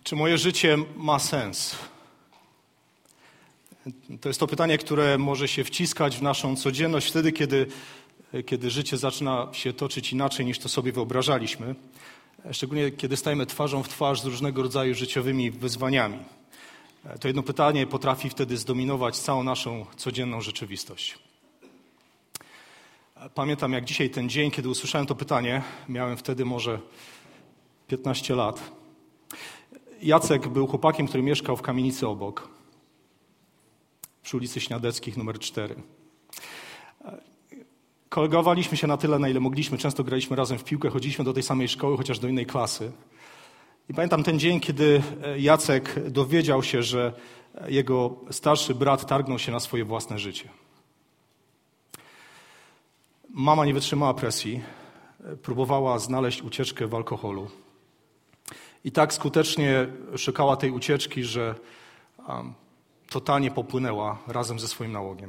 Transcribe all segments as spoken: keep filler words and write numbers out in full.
Czy moje życie ma sens? To jest to pytanie, które może się wciskać w naszą codzienność wtedy, kiedy, kiedy życie zaczyna się toczyć inaczej, niż to sobie wyobrażaliśmy. Szczególnie, kiedy stajemy twarzą w twarz z różnego rodzaju życiowymi wyzwaniami. To jedno pytanie potrafi wtedy zdominować całą naszą codzienną rzeczywistość. Pamiętam jak dzisiaj ten dzień, kiedy usłyszałem to pytanie, miałem wtedy może piętnaście lat. Jacek był chłopakiem, który mieszkał w kamienicy obok, przy ulicy Śniadeckich numer cztery. Kolegowaliśmy się na tyle, na ile mogliśmy. Często graliśmy razem w piłkę, chodziliśmy do tej samej szkoły, chociaż do innej klasy. I pamiętam ten dzień, kiedy Jacek dowiedział się, że jego starszy brat targnął się na swoje własne życie. Mama nie wytrzymała presji, próbowała znaleźć ucieczkę w alkoholu. I tak skutecznie szukała tej ucieczki, że um, totalnie popłynęła razem ze swoim nałogiem.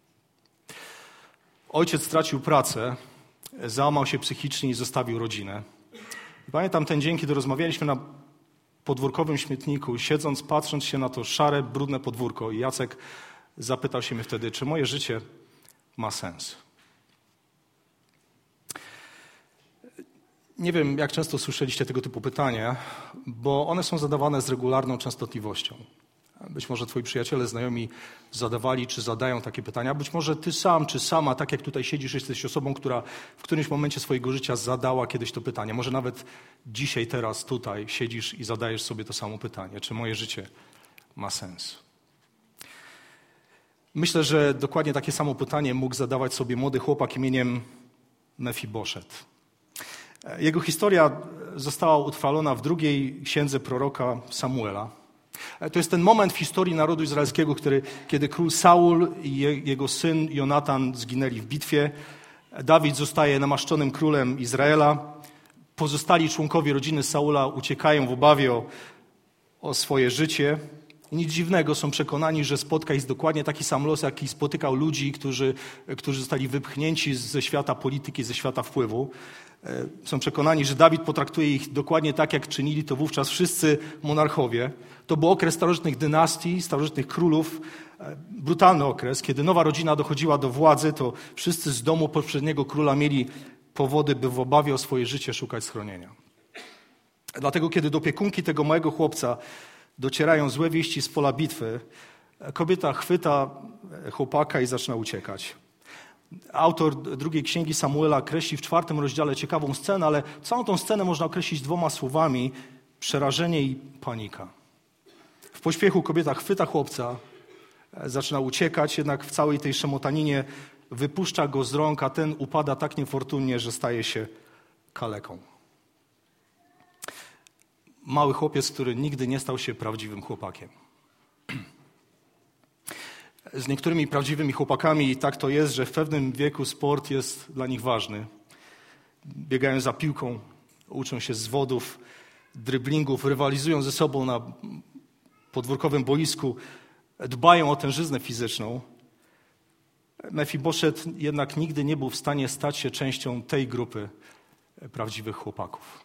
Ojciec stracił pracę, załamał się psychicznie i zostawił rodzinę. I pamiętam ten dzień, kiedy rozmawialiśmy na podwórkowym śmietniku, siedząc, patrząc się na to szare, brudne podwórko. I Jacek zapytał się mnie wtedy, czy moje życie ma sens. Nie wiem, jak często słyszeliście tego typu pytania, bo one są zadawane z regularną częstotliwością. Być może twoi przyjaciele, znajomi zadawali czy zadają takie pytania. Być może ty sam czy sama, tak jak tutaj siedzisz, jesteś osobą, która w którymś momencie swojego życia zadała kiedyś to pytanie. Może nawet dzisiaj, teraz, tutaj siedzisz i zadajesz sobie to samo pytanie. Czy moje życie ma sens? Myślę, że dokładnie takie samo pytanie mógł zadawać sobie młody chłopak imieniem Mefiboszet. Jego historia została utrwalona w drugiej księdze proroka Samuela. To jest ten moment w historii narodu izraelskiego, który, kiedy król Saul i jego syn Jonatan zginęli w bitwie. Dawid zostaje namaszczonym królem Izraela. Pozostali członkowie rodziny Saula uciekają w obawie o, o swoje życie. I nic dziwnego, są przekonani, że spotka ich dokładnie taki sam los, jaki spotykał ludzi, którzy, którzy zostali wypchnięci ze świata polityki, ze świata wpływu. Są przekonani, że Dawid potraktuje ich dokładnie tak, jak czynili to wówczas wszyscy monarchowie. To był okres starożytnych dynastii, starożytnych królów, brutalny okres. Kiedy nowa rodzina dochodziła do władzy, to wszyscy z domu poprzedniego króla mieli powody, by w obawie o swoje życie szukać schronienia. Dlatego, kiedy do opiekunki tego małego chłopca docierają złe wieści z pola bitwy, kobieta chwyta chłopaka i zaczyna uciekać. Autor drugiej księgi Samuela kreśli w czwartym rozdziale ciekawą scenę, ale całą tą scenę można określić dwoma słowami: przerażenie i panika. W pośpiechu kobieta chwyta chłopca, zaczyna uciekać, jednak w całej tej szamotaninie wypuszcza go z rąk, a ten upada tak niefortunnie, że staje się kaleką. Mały chłopiec, który nigdy nie stał się prawdziwym chłopakiem. Z niektórymi prawdziwymi chłopakami tak to jest, że w pewnym wieku sport jest dla nich ważny. Biegają za piłką, uczą się zwodów, dryblingów, rywalizują ze sobą na podwórkowym boisku, dbają o tężyznę fizyczną. Mefiboszet jednak nigdy nie był w stanie stać się częścią tej grupy prawdziwych chłopaków.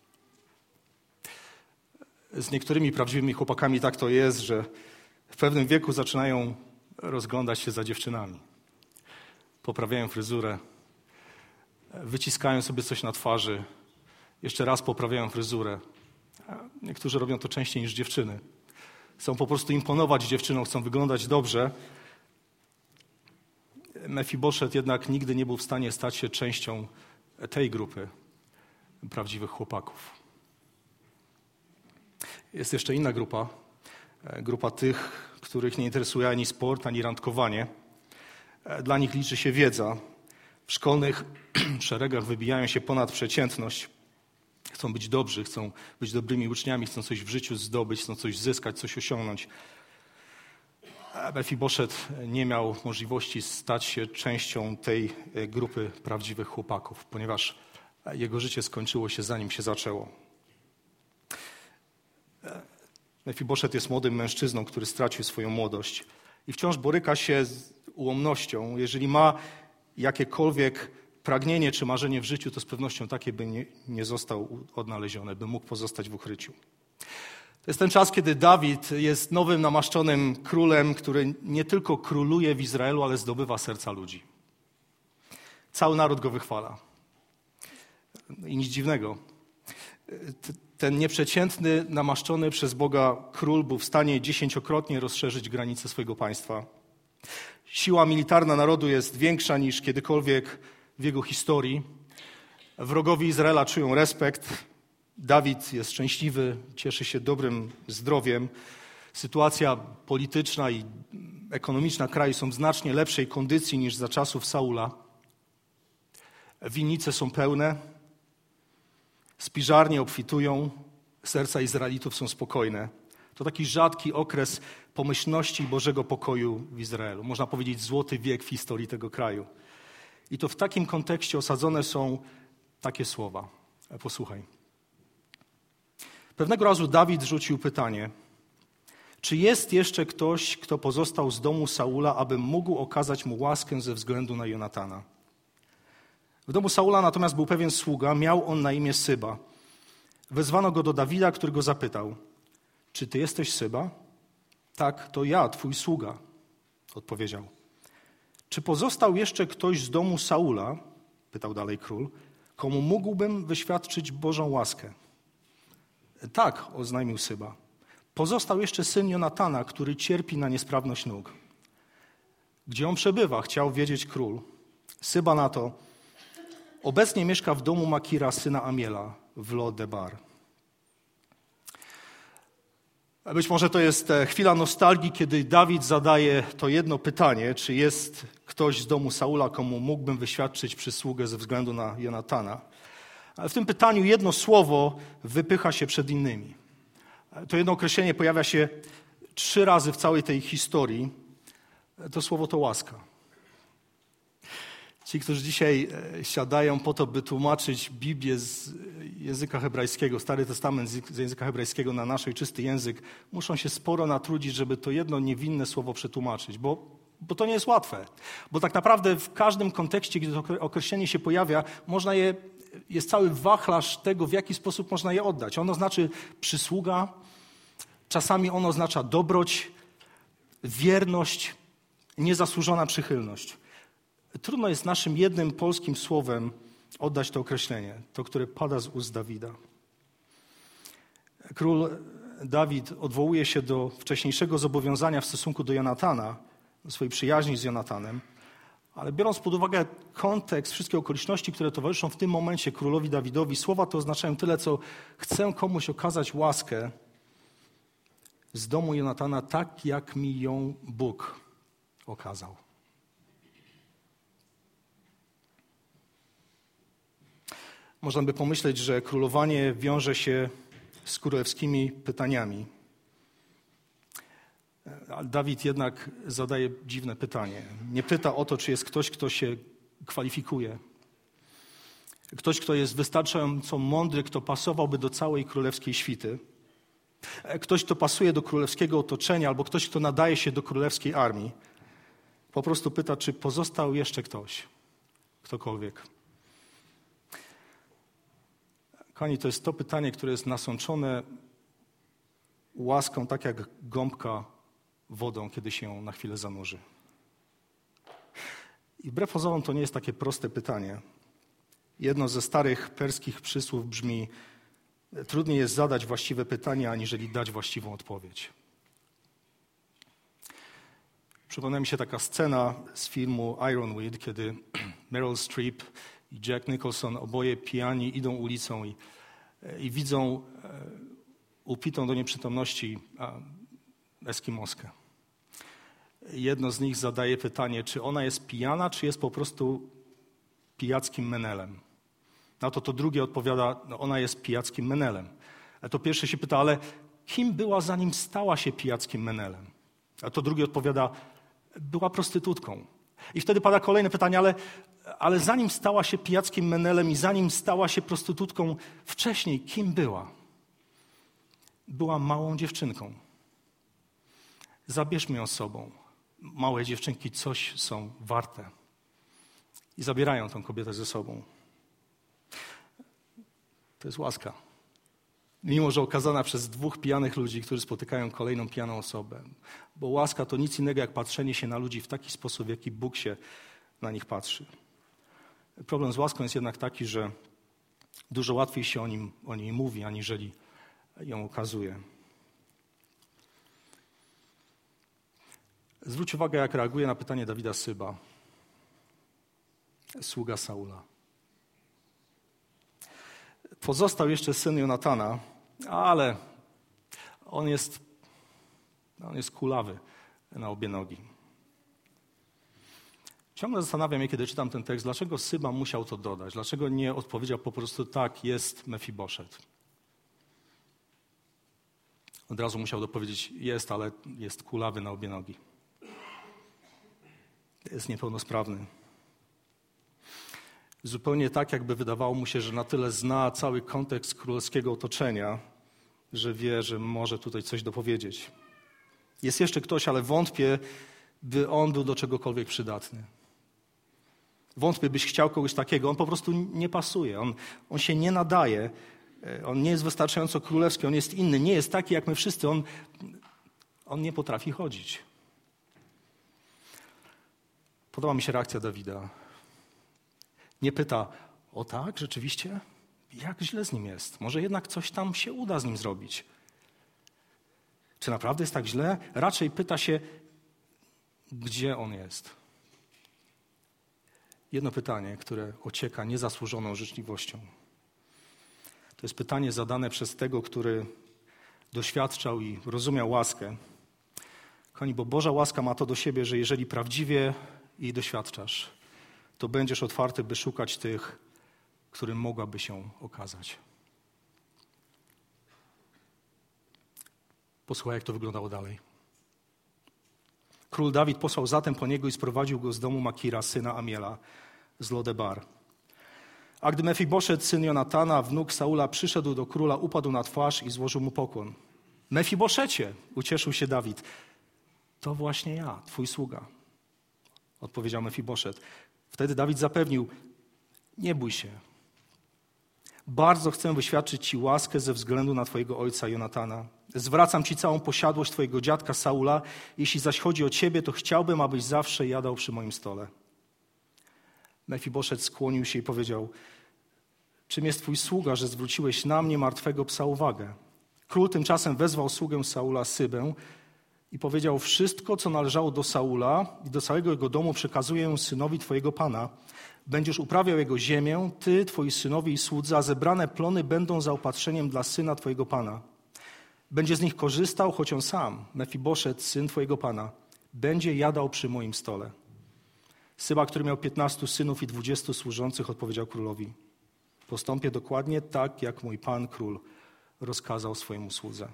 Z niektórymi prawdziwymi chłopakami tak to jest, że w pewnym wieku zaczynają rozglądać się za dziewczynami. Poprawiają fryzurę, wyciskają sobie coś na twarzy, jeszcze raz poprawiają fryzurę. Niektórzy robią to częściej niż dziewczyny. Chcą po prostu imponować dziewczynom, chcą wyglądać dobrze. Mefiboszet jednak nigdy nie był w stanie stać się częścią tej grupy prawdziwych chłopaków. Jest jeszcze inna grupa, grupa tych, których nie interesuje ani sport, ani randkowanie. Dla nich liczy się wiedza. W szkolnych szeregach wybijają się ponad przeciętność. Chcą być dobrzy, chcą być dobrymi uczniami, chcą coś w życiu zdobyć, chcą coś zyskać, coś osiągnąć. Mefiboszet nie miał możliwości stać się częścią tej grupy prawdziwych chłopaków, ponieważ jego życie skończyło się, zanim się zaczęło. Mefiboszet jest młodym mężczyzną, który stracił swoją młodość i wciąż boryka się z ułomnością. Jeżeli ma jakiekolwiek pragnienie czy marzenie w życiu, to z pewnością takie by nie, nie został odnalezione, by mógł pozostać w ukryciu. To jest ten czas, kiedy Dawid jest nowym, namaszczonym królem, który nie tylko króluje w Izraelu, ale zdobywa serca ludzi. Cały naród go wychwala. I nic dziwnego. Ten nieprzeciętny, namaszczony przez Boga król był w stanie dziesięciokrotnie rozszerzyć granice swojego państwa. Siła militarna narodu jest większa niż kiedykolwiek w jego historii. Wrogowie Izraela czują respekt. Dawid jest szczęśliwy, cieszy się dobrym zdrowiem. Sytuacja polityczna i ekonomiczna kraju są w znacznie lepszej kondycji niż za czasów Saula. Winnice są pełne, spiżarnie obfitują, serca Izraelitów są spokojne. To taki rzadki okres pomyślności i Bożego pokoju w Izraelu. Można powiedzieć złoty wiek w historii tego kraju. I to w takim kontekście osadzone są takie słowa. Posłuchaj. Pewnego razu Dawid rzucił pytanie, czy jest jeszcze ktoś, kto pozostał z domu Saula, aby mógł okazać mu łaskę ze względu na Jonatana? W domu Saula natomiast był pewien sługa, miał on na imię Syba. Wezwano go do Dawida, który go zapytał, czy ty jesteś Syba? Tak, to ja, twój sługa, odpowiedział. Czy pozostał jeszcze ktoś z domu Saula, pytał dalej król, komu mógłbym wyświadczyć Bożą łaskę? Tak, oznajmił Syba. Pozostał jeszcze syn Jonatana, który cierpi na niesprawność nóg. Gdzie on przebywa? Chciał wiedzieć król. Syba na to, obecnie mieszka w domu Makira, syna Amiela, w Lo-Debar. Być może to jest chwila nostalgii, kiedy Dawid zadaje to jedno pytanie, czy jest ktoś z domu Saula, komu mógłbym wyświadczyć przysługę ze względu na Jonatana. Ale w tym pytaniu jedno słowo wypycha się przed innymi. To jedno określenie pojawia się trzy razy w całej tej historii. To słowo to łaska. Ci, którzy dzisiaj siadają po to, by tłumaczyć Biblię z języka hebrajskiego, Stary Testament z języka hebrajskiego na nasz ojczysty język, muszą się sporo natrudzić, żeby to jedno niewinne słowo przetłumaczyć, bo, bo to nie jest łatwe. Bo tak naprawdę w każdym kontekście, gdy to określenie się pojawia, można je, jest cały wachlarz tego, w jaki sposób można je oddać. Ono znaczy przysługa, czasami ono oznacza dobroć, wierność, niezasłużona przychylność. Trudno jest naszym jednym polskim słowem oddać to określenie, to, które pada z ust Dawida. Król Dawid odwołuje się do wcześniejszego zobowiązania w stosunku do Jonatana, do swojej przyjaźni z Jonatanem, ale biorąc pod uwagę kontekst, wszystkie okoliczności, które towarzyszą w tym momencie królowi Dawidowi, słowa te oznaczają tyle, co chcę komuś okazać łaskę z domu Jonatana, tak jak mi ją Bóg okazał. Można by pomyśleć, że królowanie wiąże się z królewskimi pytaniami. Ale Dawid jednak zadaje dziwne pytanie. Nie pyta o to, czy jest ktoś, kto się kwalifikuje. Ktoś, kto jest wystarczająco mądry, kto pasowałby do całej królewskiej świty. Ktoś, kto pasuje do królewskiego otoczenia, albo ktoś, kto nadaje się do królewskiej armii. Po prostu pyta, czy pozostał jeszcze ktoś, ktokolwiek. Kochani, to jest to pytanie, które jest nasączone łaską, tak jak gąbka wodą, kiedy się ją na chwilę zanurzy. I wbrew pozorom to nie jest takie proste pytanie. Jedno ze starych perskich przysłów brzmi: trudniej jest zadać właściwe pytanie, aniżeli dać właściwą odpowiedź. Przypomina mi się taka scena z filmu Ironweed, kiedy Meryl Streep i Jack Nicholson, oboje pijani, idą ulicą i, i widzą e, upitą do nieprzytomności e, Eskimoskę. Jedno z nich zadaje pytanie, czy ona jest pijana, czy jest po prostu pijackim menelem. Na to to drugie odpowiada, no ona jest pijackim menelem. A to pierwsze się pyta, ale kim była, zanim stała się pijackim menelem? A to drugie odpowiada, była prostytutką. I wtedy pada kolejne pytanie, ale, ale zanim stała się pijackim menelem i zanim stała się prostytutką, wcześniej kim była? Była małą dziewczynką. Zabierzmy ją z sobą. Małe dziewczynki coś są warte. I zabierają tę kobietę ze sobą. To jest łaska. Mimo że okazana przez dwóch pijanych ludzi, którzy spotykają kolejną pijaną osobę. Bo łaska to nic innego jak patrzenie się na ludzi w taki sposób, w jaki Bóg się na nich patrzy. Problem z łaską jest jednak taki, że dużo łatwiej się o, nim, o niej mówi, aniżeli ją okazuje. Zwróć uwagę, jak reaguje na pytanie Dawida Syba, sługa Saula. Pozostał jeszcze syn Jonatana, ale on jest, on jest kulawy na obie nogi. Ciągle zastanawiam się, kiedy czytam ten tekst, dlaczego Syba musiał to dodać, dlaczego nie odpowiedział po prostu tak, jest Mefiboszet. Od razu musiał dopowiedzieć, jest, ale jest kulawy na obie nogi. Jest niepełnosprawny. Zupełnie tak, jakby wydawało mu się, że na tyle zna cały kontekst królewskiego otoczenia, że wie, że może tutaj coś dopowiedzieć. Jest jeszcze ktoś, ale wątpię, by on był do czegokolwiek przydatny. Wątpię, byś chciał kogoś takiego. On po prostu nie pasuje. On, on się nie nadaje. On nie jest wystarczająco królewski. On jest inny. Nie jest taki jak my wszyscy. On, on nie potrafi chodzić. Podoba mi się reakcja Dawida. Nie pyta, o tak, rzeczywiście? Jak źle z nim jest? Może jednak coś tam się uda z nim zrobić? Czy naprawdę jest tak źle? Raczej pyta się, gdzie on jest? Jedno pytanie, które ocieka niezasłużoną życzliwością. To jest pytanie zadane przez tego, który doświadczał i rozumiał łaskę. Kochani, bo Boża łaska ma to do siebie, że jeżeli prawdziwie jej doświadczasz, to będziesz otwarty, by szukać tych, którym mogłaby się okazać. Posłuchaj, jak to wyglądało dalej. Król Dawid posłał zatem po niego i sprowadził go z domu Makira, syna Amiela, z Lodebar. A gdy Mefiboszet, syn Jonatana, wnuk Saula, przyszedł do króla, upadł na twarz i złożył mu pokłon. Mefiboszecie, ucieszył się Dawid. To właśnie ja, twój sługa, odpowiedział Mefiboszet. Wtedy Dawid zapewnił, nie bój się. Bardzo chcę wyświadczyć ci łaskę ze względu na twojego ojca Jonatana. Zwracam ci całą posiadłość twojego dziadka Saula. Jeśli zaś chodzi o ciebie, to chciałbym, abyś zawsze jadał przy moim stole. Mefiboszet skłonił się i powiedział, czym jest twój sługa, że zwróciłeś na mnie, martwego psa, uwagę? Król tymczasem wezwał sługę Saula, Sybę, i powiedział, wszystko, co należało do Saula i do całego jego domu przekazuję synowi twojego pana. Będziesz uprawiał jego ziemię, ty, twoi synowie i słudzy, a zebrane plony będą zaopatrzeniem dla syna twojego pana. Będzie z nich korzystał, choć on sam, Mefiboszet, syn twojego pana, będzie jadał przy moim stole. Syba, który miał piętnastu synów i dwudziestu służących, odpowiedział królowi, postąpię dokładnie tak, jak mój pan król rozkazał swojemu słudze.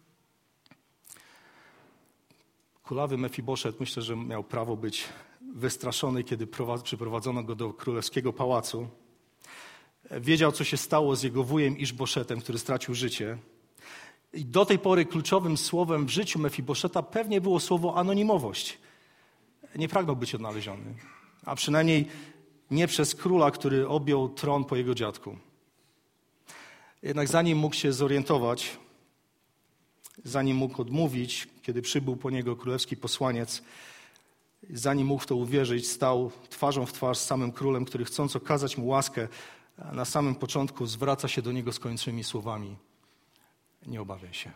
Kulawy Mefiboszet, myślę, że miał prawo być wystraszony, kiedy przyprowadzono go do królewskiego pałacu. Wiedział, co się stało z jego wujem Iszboszetem, który stracił życie. I do tej pory kluczowym słowem w życiu Mefiboszeta pewnie było słowo anonimowość. Nie pragnął być odnaleziony, a przynajmniej nie przez króla, który objął tron po jego dziadku. Jednak zanim mógł się zorientować, zanim mógł odmówić, kiedy przybył po niego królewski posłaniec, zanim mógł w to uwierzyć, stał twarzą w twarz z samym królem, który chcąc okazać mu łaskę, na samym początku zwraca się do niego z końcowymi słowami. Nie obawiaj się.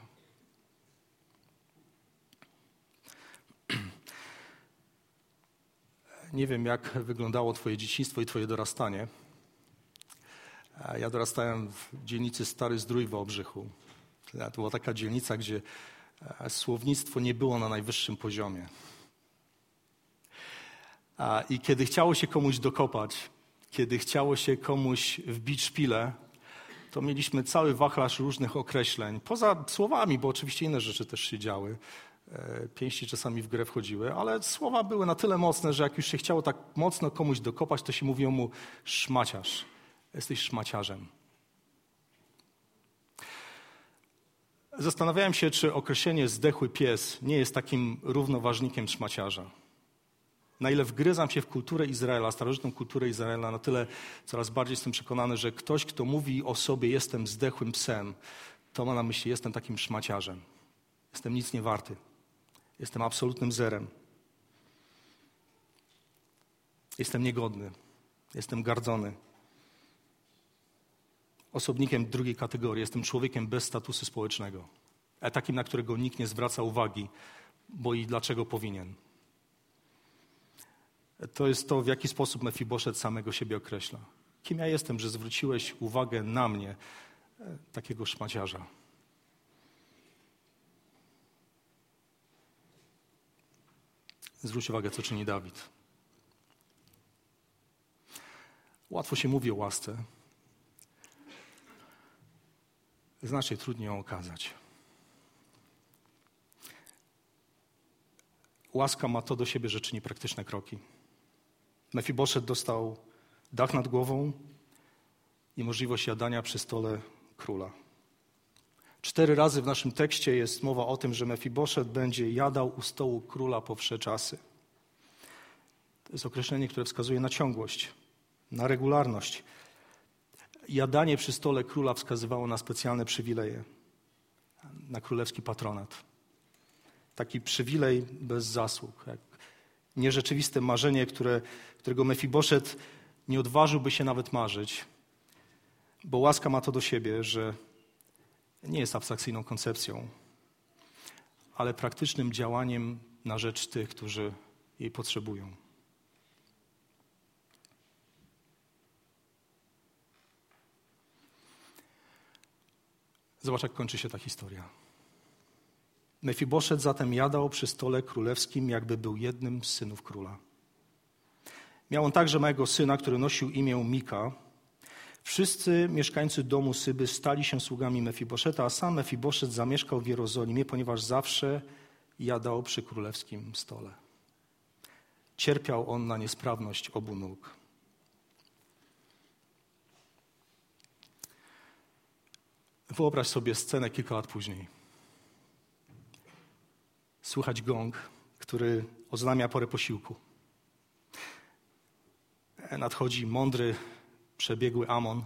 Nie wiem, jak wyglądało twoje dzieciństwo i twoje dorastanie. Ja dorastałem w dzielnicy Stary Zdrój w Wałbrzychu. To była taka dzielnica, gdzie słownictwo nie było na najwyższym poziomie. I kiedy chciało się komuś dokopać, kiedy chciało się komuś wbić szpilę, to mieliśmy cały wachlarz różnych określeń. Poza słowami, bo oczywiście inne rzeczy też się działy. Pięści czasami w grę wchodziły, ale słowa były na tyle mocne, że jak już się chciało tak mocno komuś dokopać, to się mówiło mu szmaciarz. Jesteś szmaciarzem. Zastanawiałem się, czy określenie zdechły pies nie jest takim równoważnikiem szmaciarza. Na ile wgryzam się w kulturę Izraela, starożytną kulturę Izraela, na tyle coraz bardziej jestem przekonany, że ktoś, kto mówi o sobie jestem zdechłym psem, to ma na myśli, jestem takim szmaciarzem. Jestem nic nie warty. Jestem absolutnym zerem. Jestem niegodny. Jestem gardzony. Osobnikiem drugiej kategorii. Jestem człowiekiem bez statusu społecznego. A takim, na którego nikt nie zwraca uwagi, bo i dlaczego powinien. To jest to, w jaki sposób Mefiboszet samego siebie określa. Kim ja jestem, że zwróciłeś uwagę na mnie, takiego szmaciarza? Zwróć uwagę, co czyni Dawid. Łatwo się mówi o łasce. Znacznie trudniej ją okazać. Łaska ma to do siebie, że czyni praktyczne kroki. Mefiboszet dostał dach nad głową i możliwość jadania przy stole króla. Cztery razy w naszym tekście jest mowa o tym, że Mefiboszet będzie jadał u stołu króla po wsze czasy. To jest określenie, które wskazuje na ciągłość, na regularność. Jadanie przy stole króla wskazywało na specjalne przywileje, na królewski patronat. Taki przywilej bez zasług, jak nierzeczywiste marzenie, które, którego Mefiboszet nie odważyłby się nawet marzyć, bo łaska ma to do siebie, że nie jest abstrakcyjną koncepcją, ale praktycznym działaniem na rzecz tych, którzy jej potrzebują. Zobacz, jak kończy się ta historia. Mefiboszet zatem jadał przy stole królewskim, jakby był jednym z synów króla. Miał on także małego syna, który nosił imię Mika. Wszyscy mieszkańcy domu Syby stali się sługami Mefiboszeta, a sam Mefiboszet zamieszkał w Jerozolimie, ponieważ zawsze jadał przy królewskim stole. Cierpiał on na niesprawność obu nóg. Wyobraź sobie scenę kilka lat później. Słychać gong, który oznamia porę posiłku. Nadchodzi mądry, przebiegły Amon.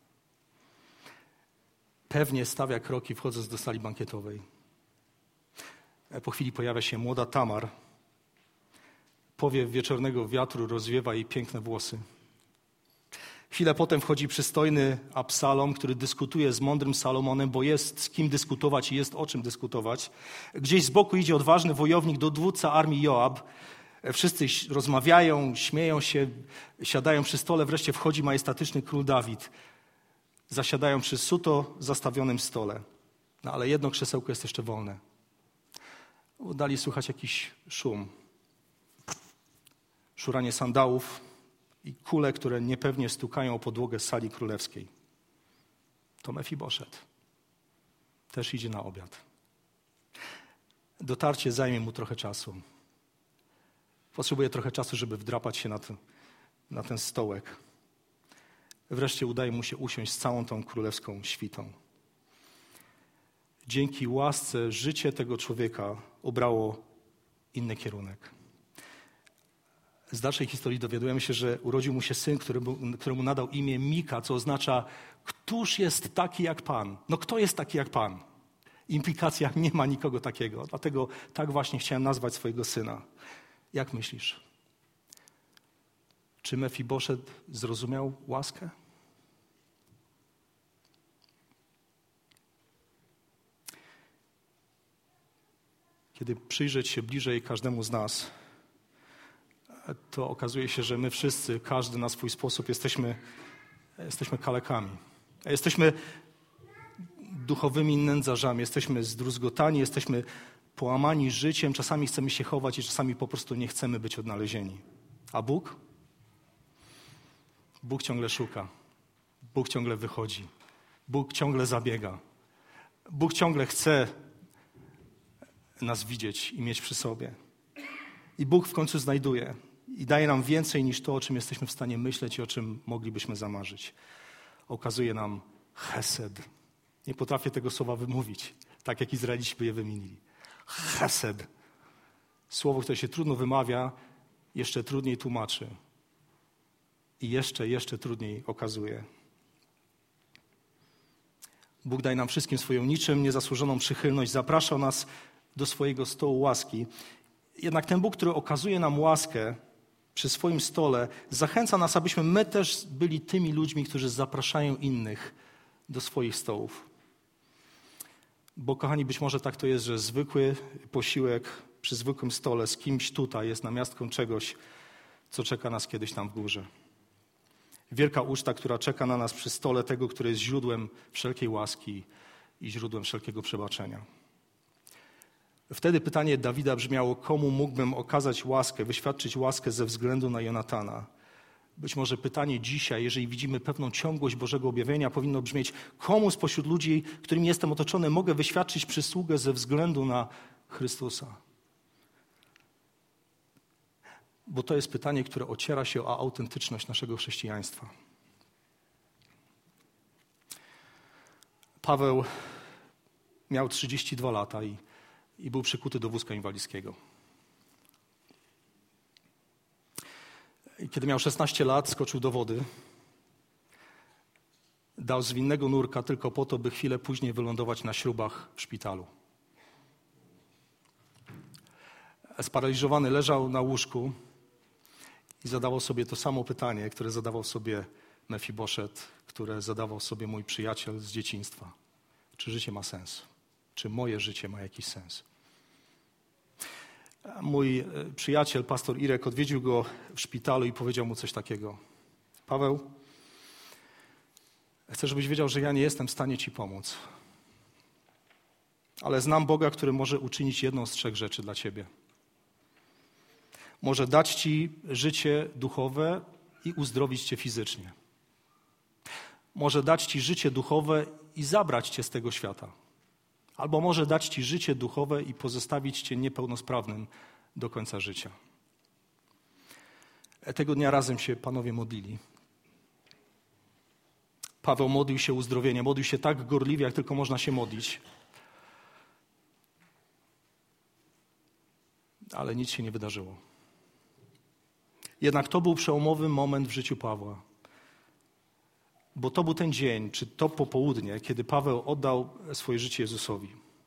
Pewnie stawia kroki, wchodząc do sali bankietowej. Po chwili pojawia się młoda Tamar. Powiew wieczornego wiatru rozwiewa jej piękne włosy. Chwilę potem wchodzi przystojny Absalom, który dyskutuje z mądrym Salomonem, bo jest z kim dyskutować i jest o czym dyskutować. Gdzieś z boku idzie odważny wojownik, dowódca armii Joab. Wszyscy rozmawiają, śmieją się, siadają przy stole. Wreszcie wchodzi majestatyczny król Dawid. Zasiadają przy suto zastawionym stole. No ale jedno krzesełko jest jeszcze wolne. Dali słychać jakiś szum. Szuranie sandałów i kule, które niepewnie stukają o podłogę sali królewskiej. To Mefiboszet. Też idzie na obiad. Dotarcie zajmie mu trochę czasu. Potrzebuje trochę czasu, żeby wdrapać się na ten, na ten stołek. Wreszcie udaje mu się usiąść z całą tą królewską świtą. Dzięki łasce życie tego człowieka obrało inny kierunek. Z dalszej historii dowiadujemy się, że urodził mu się syn, któremu, któremu nadał imię Mika, co oznacza, któż jest taki jak Pan? No kto jest taki jak Pan? Implikacja, nie ma nikogo takiego. Dlatego tak właśnie chciałem nazwać swojego syna. Jak myślisz? Czy Mefiboszet zrozumiał łaskę? Kiedy przyjrzeć się bliżej każdemu z nas, to okazuje się, że my wszyscy, każdy na swój sposób jesteśmy, jesteśmy kalekami. Jesteśmy duchowymi nędzarzami, jesteśmy zdruzgotani, jesteśmy połamani życiem, czasami chcemy się chować i czasami po prostu nie chcemy być odnalezieni. A Bóg? Bóg ciągle szuka. Bóg ciągle wychodzi. Bóg ciągle zabiega. Bóg ciągle chce nas widzieć i mieć przy sobie. I Bóg w końcu znajduje i daje nam więcej niż to, o czym jesteśmy w stanie myśleć i o czym moglibyśmy zamarzyć. Okazuje nam chesed. Nie potrafię tego słowa wymówić, tak jak Izraelici by je wymienili. Chesed. Słowo, które się trudno wymawia, jeszcze trudniej tłumaczy. I jeszcze, jeszcze trudniej okazuje. Bóg daje nam wszystkim swoją niczym niezasłużoną przychylność, zaprasza nas do swojego stołu łaski. Jednak ten Bóg, który okazuje nam łaskę przy swoim stole, zachęca nas, abyśmy my też byli tymi ludźmi, którzy zapraszają innych do swoich stołów. Bo kochani, być może tak to jest, że zwykły posiłek przy zwykłym stole z kimś tutaj jest namiastką czegoś, co czeka nas kiedyś tam w górze. Wielka uczta, która czeka na nas przy stole tego, który jest źródłem wszelkiej łaski i źródłem wszelkiego przebaczenia. Wtedy pytanie Dawida brzmiało, komu mógłbym okazać łaskę, wyświadczyć łaskę ze względu na Jonatana. Być może pytanie dzisiaj, jeżeli widzimy pewną ciągłość Bożego objawienia, powinno brzmieć, komu spośród ludzi, którymi jestem otoczony, mogę wyświadczyć przysługę ze względu na Chrystusa. Bo to jest pytanie, które ociera się o autentyczność naszego chrześcijaństwa. Paweł miał trzydzieści dwa lata i, i był przykuty do wózka inwalidzkiego. I kiedy miał szesnaście lat, skoczył do wody. Dał zwinnego nurka tylko po to, by chwilę później wylądować na śrubach w szpitalu. Sparaliżowany leżał na łóżku i zadawał sobie to samo pytanie, które zadawał sobie Mefiboszet, które zadawał sobie mój przyjaciel z dzieciństwa. Czy życie ma sens? Czy moje życie ma jakiś sens? Mój przyjaciel, pastor Irek, odwiedził go w szpitalu i powiedział mu coś takiego. Paweł, chcę, żebyś wiedział, że ja nie jestem w stanie ci pomóc. Ale znam Boga, który może uczynić jedną z trzech rzeczy dla ciebie. Może dać ci życie duchowe i uzdrowić cię fizycznie. Może dać ci życie duchowe i zabrać cię z tego świata. Albo może dać ci życie duchowe i pozostawić cię niepełnosprawnym do końca życia. Tego dnia razem się panowie modlili. Paweł modlił się o uzdrowienie, modlił się tak gorliwie, jak tylko można się modlić. Ale nic się nie wydarzyło. Jednak to był przełomowy moment w życiu Pawła. Bo to był ten dzień, czy to popołudnie, kiedy Paweł oddał swoje życie Jezusowi.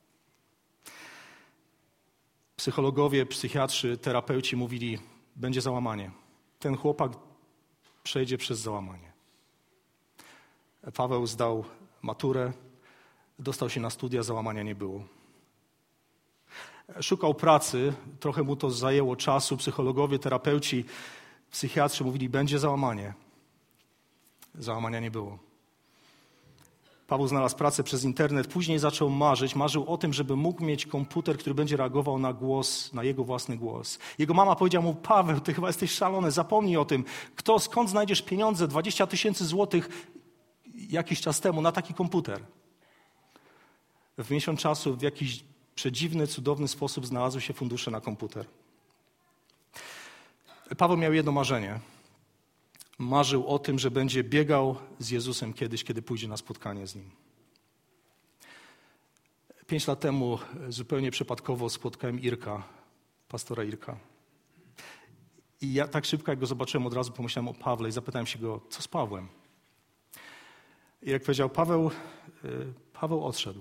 Psychologowie, psychiatrzy, terapeuci mówili, będzie załamanie. Ten chłopak przejdzie przez załamanie. Paweł zdał maturę, dostał się na studia, załamania nie było. Szukał pracy, trochę mu to zajęło czasu. Psychologowie, terapeuci, psychiatrzy mówili, będzie załamanie. Załamania nie było. Paweł znalazł pracę przez internet, później zaczął marzyć, marzył o tym, żeby mógł mieć komputer, który będzie reagował na głos, na jego własny głos. Jego mama powiedziała mu, Paweł, ty chyba jesteś szalony, zapomnij o tym. Kto, skąd znajdziesz pieniądze, dwadzieścia tysięcy złotych jakiś czas temu na taki komputer? W miesiąc czasu w jakiś przedziwny, cudowny sposób znalazły się fundusze na komputer. Paweł miał jedno marzenie. Marzył o tym, że będzie biegał z Jezusem kiedyś, kiedy pójdzie na spotkanie z Nim. Pięć lat temu zupełnie przypadkowo spotkałem Irka, pastora Irka. I ja tak szybko, jak go zobaczyłem, od razu pomyślałem o Pawle i zapytałem się go, co z Pawłem? Irek powiedział, Paweł, Paweł odszedł.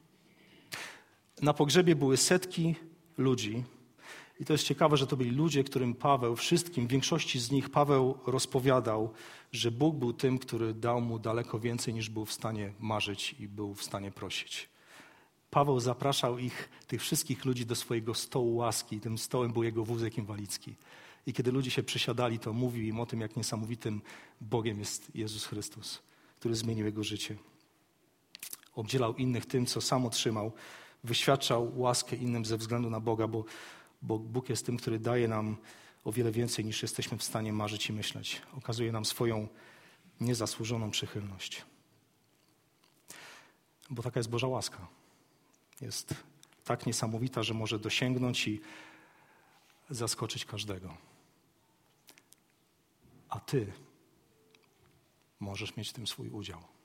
Na pogrzebie były setki ludzi. I to jest ciekawe, że to byli ludzie, którym Paweł, wszystkim, większości z nich Paweł rozpowiadał, że Bóg był tym, który dał mu daleko więcej, niż był w stanie marzyć i był w stanie prosić. Paweł zapraszał ich, tych wszystkich ludzi do swojego stołu łaski. Tym stołem był jego wózek inwalidzki. I kiedy ludzie się przysiadali, to mówił im o tym, jak niesamowitym Bogiem jest Jezus Chrystus, który zmienił jego życie. Obdzielał innych tym, co sam otrzymał. Wyświadczał łaskę innym ze względu na Boga, bo Bo Bóg jest tym, który daje nam o wiele więcej, niż jesteśmy w stanie marzyć i myśleć. Okazuje nam swoją niezasłużoną przychylność. Bo taka jest Boża łaska. Jest tak niesamowita, że może dosięgnąć i zaskoczyć każdego. A ty możesz mieć w tym swój udział.